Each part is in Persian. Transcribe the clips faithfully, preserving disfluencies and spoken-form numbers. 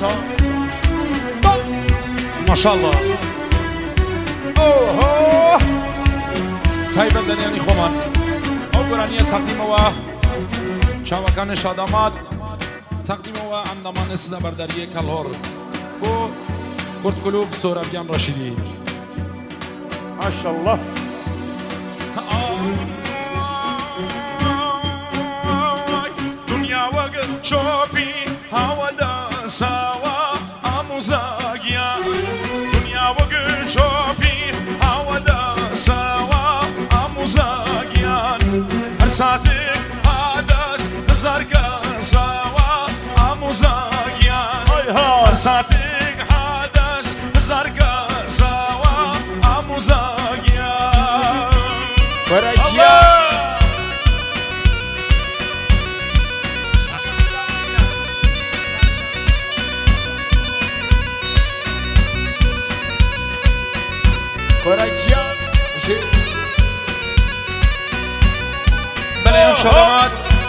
عروسا ماشاءالله اوه سایب دنیانی خومن او گرانی تقدیم و چاوکان شادامات تقدیم و اندامان اسد برداری کلهور و کرد کلوب سورابیان رشیدی ماشاءالله دنیا وگر چوبی هوا دا سوا آموزاگیا دنیا وگر چوبی هوا دا سوا آموزاگیان هر ساعت حدث زرگا سوا آموزاگیان هر ساعت حدث زرگا سوا آموزاگیان برجیا برجیا بله شادمات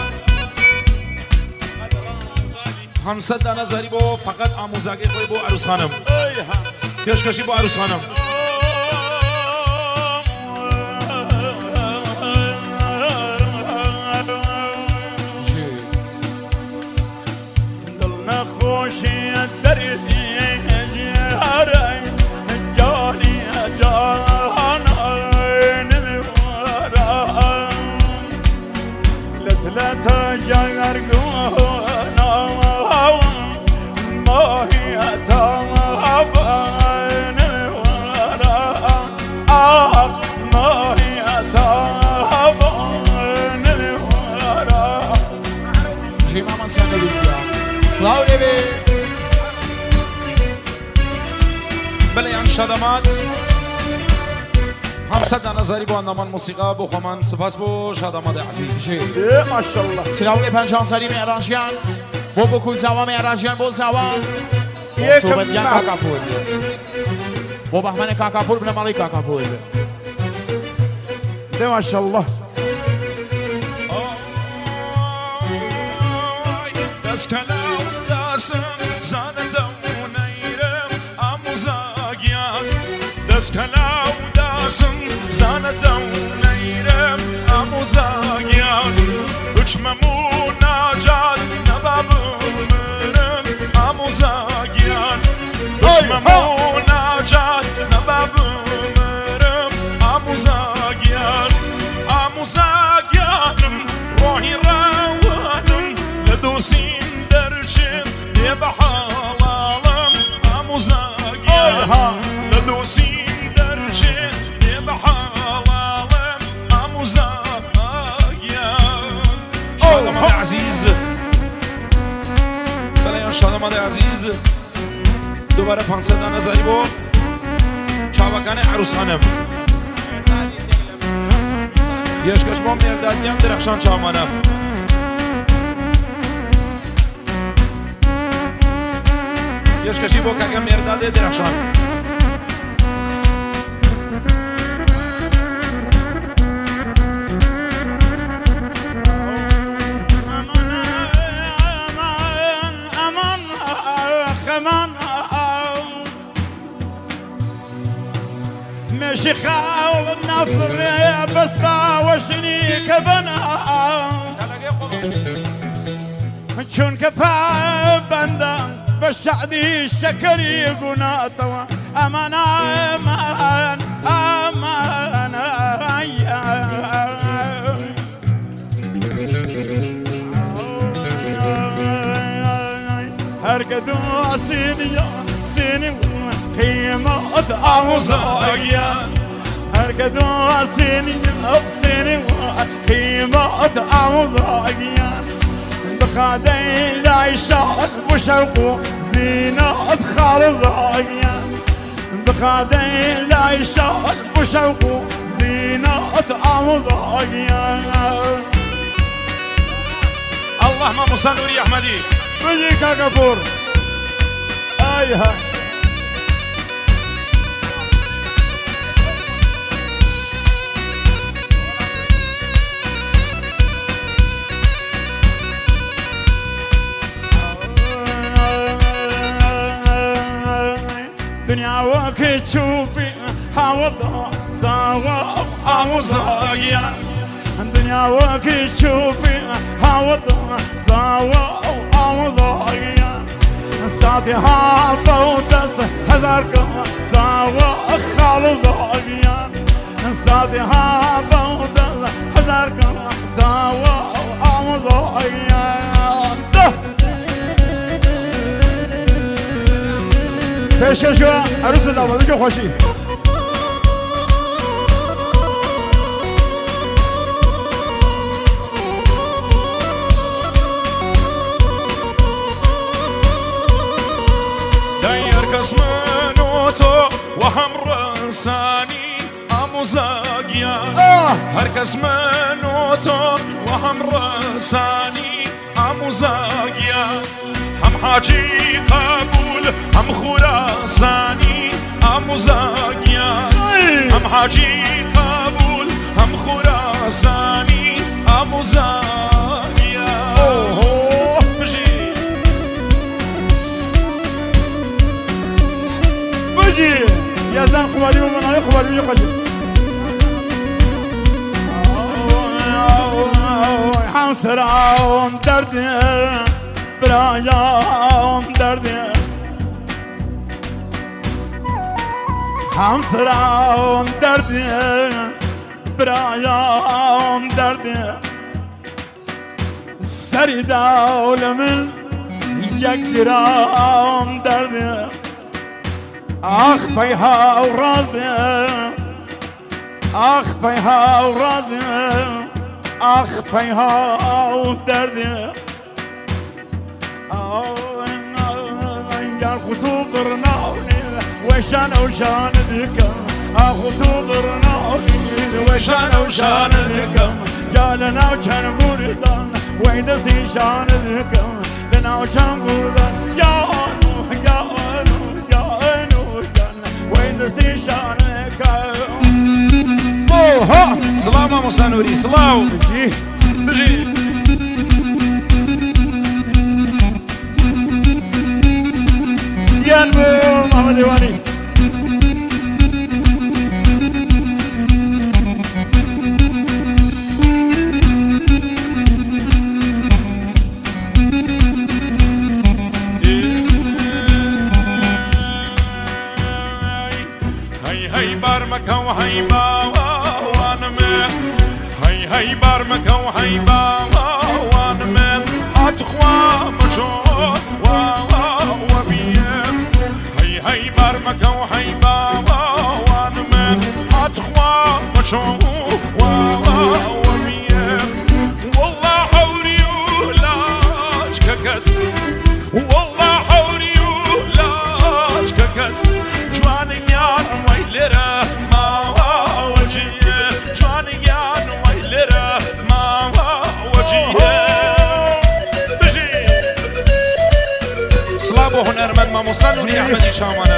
همصد دانه زاری با فقط آموزاگی خوی با عروس خانم پیشکشی با عروس خانم دل نخوشی دردی جهاره جانی جان نمیوارم لتلت جگرگونا ماهیتا نمیوارم آب ماهیتا نمیوارم جی ماما سنگه بیا سلاو لیبی بله یان شادمات همصد دانه زاری با اندامان موسیقا بو خوامان سپاس بو شادمات عزیز ماشاءالله سلاو لی پنجان سالی میراجیان بو بو کوی زوا میراجیان بو زوا صوبت یان کاکاپور بو بحمن کاکاپور بنا مالی کاکاپور ده ماشاءالله دست کلاو دستم زانتم نیرم آموزاگیان دست کلاو دستم زانتم نیرم آموزاگیان uçmamı nacat nababımırım amuzagyan uçmamı nacat nababımırım amuzagyan amuzagyanım ruhi ravanım ledusin derçin diye bahalalım amuzagyan ledusin derçin diye bahalalım amuzagyan شادمات عزیز بله یا شادمات عزیز دوباره پانصد دانه زاری با چاوکان عروس خانم یشکش با مردادیان درخشان چامانه یشکشی با کاکا مرداده درخشان مشي خاو نفر بس باوشني كبنا چون كفا بندم بشعدي شكري قناطوا امان امان امان هركدو سيني سيني قيمة أموزاجيان هركدو سيني سيني قيمة أموزاجيان بخادي لا يشعر بشوقه زينة خارزاجيان بخادي لا يشعر بشوقه زينة أموزاجيان اللهم مصنوري أحمدي بجي كاكافور أيها دنیا وەکی چوبی هەوڵدا زاوە ئامۆزایە دنیا وەکی چوبی هەوڵدا زاوە ئامۆزایە ساعتی هەفتە و دەست هەزار کەم زاوە خاڵۆزایە ساعتی هەفتە و دەست هەزار کەم زاوە ئامۆزایە پێشکەشوە عروسە داوەدەکە خۆشی هەرکەس من و تۆ و هەم ڕەسانی ئامۆزاگیان هەرکەس من و تۆ و هەم ڕەسانی ئامۆزاگیان هەم حاجی قبول هەم خوراسانی ئامۆزاگیان هەم حاجی قبول هەم خوراسانی ئامۆزاگیان يزن خوالي ومناي خوالي يخلي حمسراهم دردي براياهم دردي حمسراهم دردي براياهم دردي سري دولة من يقدرهم دردي آخ بيها ورازي آخ بيها ورازي آخ بيها ودردي قال خطوب رناوني وشان وشان ذكم خطوب رناوني وشان وشان ذكم جالنا وشان بوردان وين شان ذكم لنا وشان بوردان يا انو يا انو وين دستيشانك اوه سلام موسانوري سلام بجي بجي يا نبو محمد ديواني برمكة وهيبة وانمي هي هي برمكة وهيبة وانمي أتخوى مشون وبيم هي هي برمكة وهيبة وانمي أتخوى مشون وبيم والله حوري ولا شككت والله حوري ولا شككت جواني يان ويلره سلام هنرمند ماموسان نوری احمدی شامانه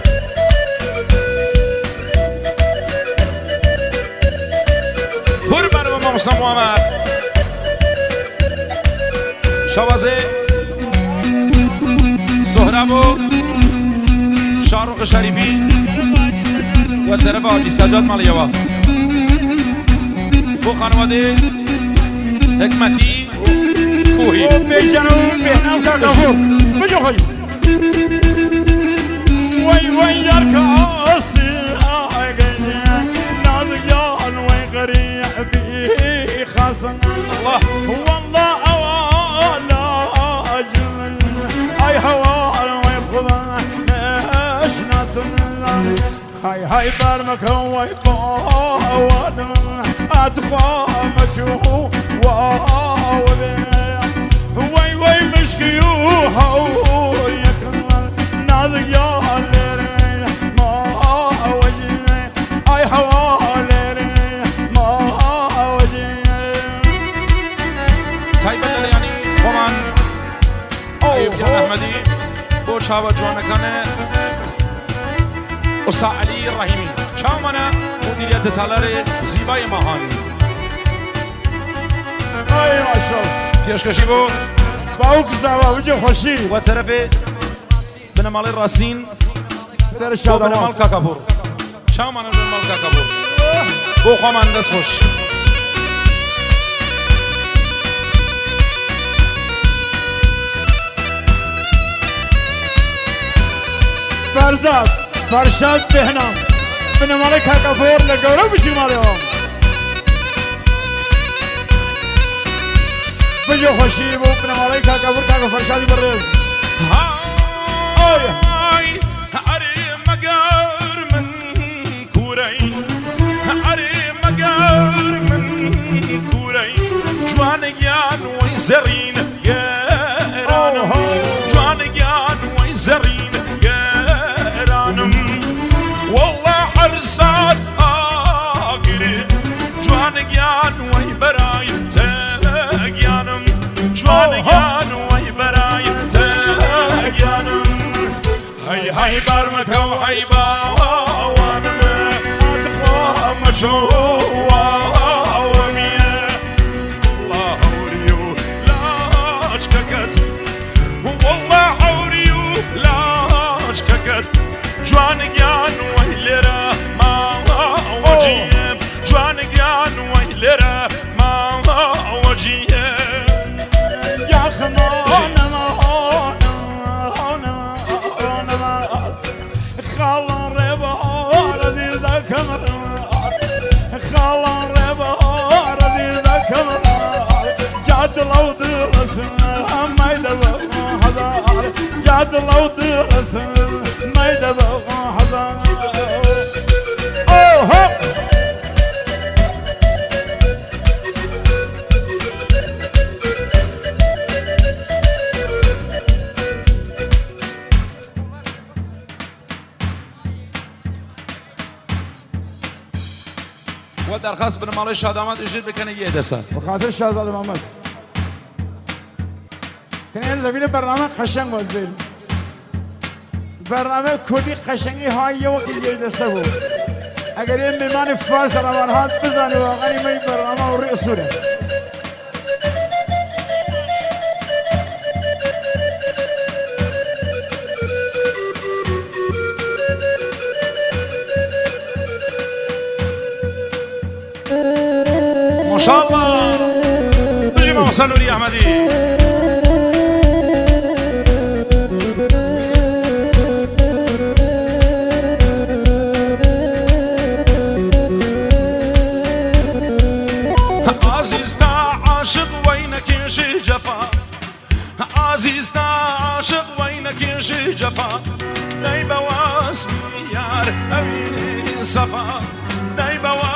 هر برای ماموسان محمد شوازه سهراب و شاروخ شریفی و طرف آدی سجاد مالیوا بو خانواده حکمتی کوهی بیجانو بهنام کاکافور بجو خواهی وی وی یرکاسی آگلی نادگیان وی غریبی خاصن الله والله اوالا اجمل ای حوال وی خدا نش ناسن هاي هاي برمك وي باوان اتخوى مجهو واوذي وي وي مشكيو هاو يكمل ناذق يا الليل ما وجهي اي حوالي ما وجهي طيب يعني كمان ايوب يا احمدي بو شاوا جوانكانه اوسا علی رحیمی چامانه مدیریت تالار زیبای ماهانی ای ماشاءالله پیشکشی بود با او که زوا وجه خوشی و طرف بنمال راسین دفتر بۆ شادەوە بنەماڵ کاکەپوور چاومانە بنەماڵ کاکەپوور بۆ خۆمان دەست خۆش فرزاد فرشاد بهنام بنەماڵی کاکەپوور لە گەورە بچی ماڵەوە بجۆ خۆشی بۆ بنەماڵی کاکەپوور کاکە فەرشادی بەڕێز هاي عري مقار من كوري عري مقار من كوري جوانك يان ويزرين يرانم جوانك يان ويزرين يرانم والله حرصات آقري جوانك يان ويبراي تاقيانم جوانك يان ويبراي تاقيانم هاي هاي برمك وهاي باوانم أتقوى مجوى ومية الله هوريو لا أشككت والله هوريو لا أشككت جوانك يان ويلرا ما وجيب جوانك يان ويلرا ما وجيب يا خمان خالان ربار دیده کمر خالان ربار دیده کمر جاد لو درسن میده بخدار جاد لو درسن میده بخدار اوه و درخواست بنەماڵی شادامات ئژێر بکەنە یە دەسە بخاطر شاهزاده محمد کنین زمین برنامه قشنگ وزدید برنامه کردی قشنگی های یه وقتی یه دسته بود اگر این میمان فارس روان هات بزنه واقعا این برنامه و روی سوره ما شاء الله تجي مع حسن نوري احمدي عزيز تا عاشق وينك ينشي جفا عزيز تا عاشق وينك ينشي جفا دايما واسمي يار أبيني صفا دايما